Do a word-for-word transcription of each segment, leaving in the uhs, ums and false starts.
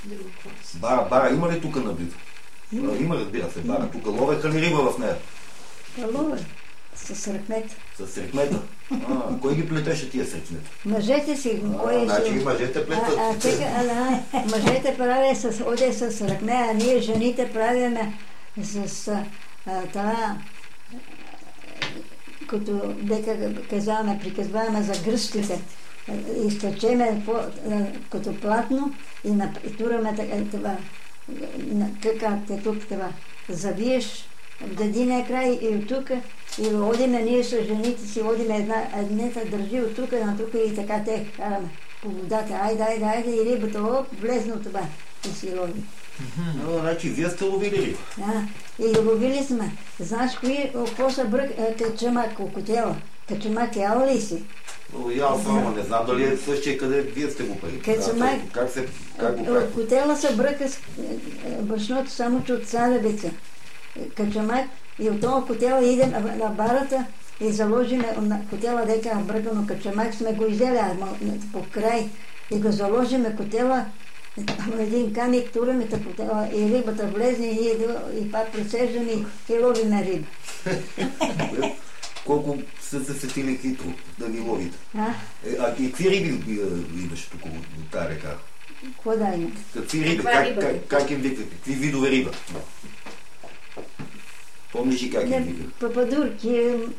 Бара, бара, има ли тук на близо? Има, има, разбира се, бара. Тук ловеха ли риба в нея? Лове. С ръкмета. С ръкмета? А, кой ги плетеше тия с ръкмета? Мъжете си. А, значи и мъжете плетат. А, а, тека, а, да, мъжете прави с, оде с ръкме, а ние жените правиме с а, това, като дека казваме, приказваме за гръстите. Източеме като платно и тураме това, как е тук това, завиеш в дадиния край и от тук, и одиме ние с жените си, одиме една, едната държи от тук на тук и така те караме по водата. Айде, айде, айде и рибата, оп, влезна от това и си лови. Mm-hmm. Значи вие сте ловили риба? Да, и ловили сме. Знаеш кои, какво са брък, качамак, кокотела? Качамак ял ли си? Ял само, не знам дали е същия, къде вие сте го пари. Качамак, как, се, как го правите? Котела се бръка с брашното, само че от царевица. Качамак и от това котела идем на барата и заложиме на котела, дека е бръкано качамак, сме го изели по край и го заложиме котела, един камик тураме котела и рибата влезне и, и пак пресеждаме и ловиме риба. Колко са се сетили хитро да ги ловите? А, е, а и какви риби имаш тук от тази река? Какво да има? Какви риби? Как, как, как им вика? Какви видове риба? Помниш и как им вика? Пападурки,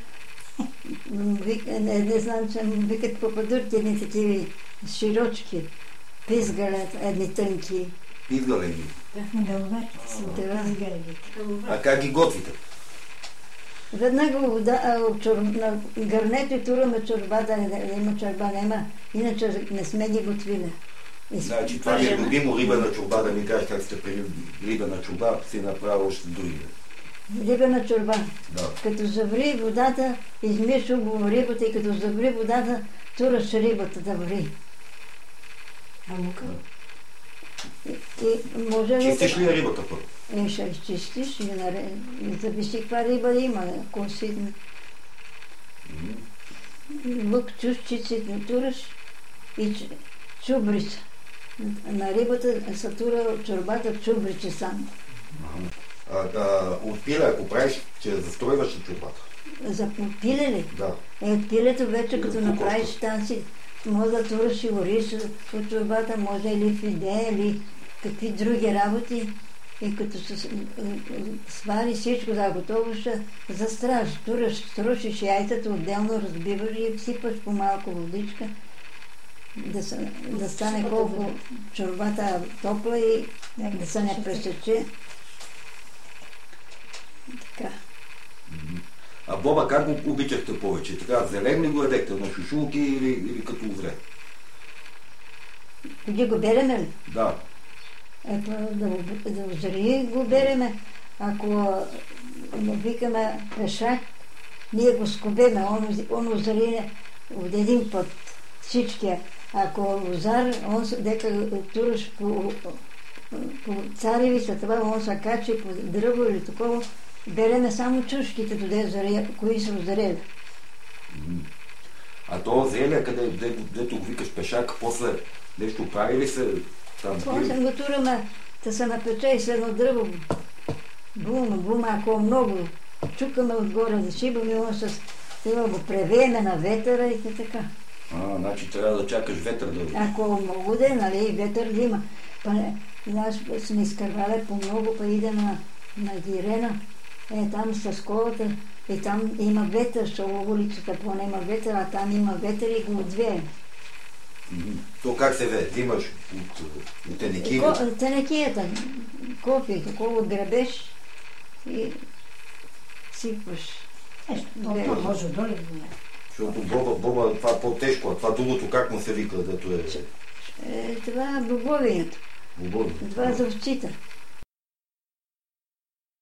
не, не знам, че викат пападурки, едни такива широчки, пизгалят, едни тънки. Пизгалени? Дълбарките са пизгалени. А как ги готвите? Веднага вода, на гърнето и тураме чорбата, да има чорба, няма, иначе не сме ги готвили. Значи това ми е любимо риба на чорба, да ми кажеш как сте при риба на чорба, си направил още други. Риба на чорба. Да. Като заври водата, измиеш убаво рибата и като заври водата, тураш рибата да ври. А мука? И, и може ли... Чистиш ли рибата първо? Е, ще изчистиш и не зависи каква риба има, ако си... Лук, чушчици, тураш и чубрица. На рибата се тура от чорбата чубриче само. А, а, от пиле, ако правиш, че застройваш чорбата? За пиле ли? Да. Е, от пилето вече, като По направиш коста. там си, може да тураш и ориш от чорбата, може или фиде, или какви други работи. И като се свари всичко да готово, ще застраш, тураш, струшиш яйцата, отделно разбиваш и сипаш по малко водичка, да, са, да стане колко чорбата топла и да се не пресече. Така. А боба как го обичахте повече? Така зелен ли го едехте, на шушулки или, или като озре? Коди го береме ли? Да. Ето, да, да озри го береме. Ако му викаме пешак, ние го скобеме, он, он озри от един път всичкия. Ако лозар, он дека тураш по, по царевица, това он се качи по дърво или такова, береме само чушките, туде, кои са озрели. А то зеле, къде, де, дето го викаш пешак, после нещо прави ли се там? После го тураме да се напече и с едно дърво. Бума, бума, ако много, чукаме отгоре да шибаме, он с това го превееме на ветъра и така. А, значи трябва да чакаш ветър да... Ако много да е, нали, ветър да има. Па не, знаеш, сме изкарвали по много, па иде на, на Гирена, е там с колата, и там има ветър, защото улицата по няма ветър, а там има ветър и го отвеем. То как се ве? Имаш от, от тенеки? Ко, тенекията, кофе, такова гребеш и сипваш. Ето, това може долу. Защото боба, боба, това е по-тежко, а това другото как му се вика, дето е... Е, това е бобовието. Бобовието. Това е за овците.